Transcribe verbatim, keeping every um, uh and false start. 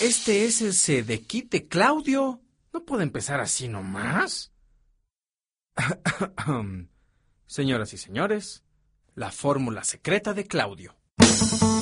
Este es el sedekit de Claudio. ¿No puede empezar así nomás? Señoras y señores, la fórmula secreta de Claudio.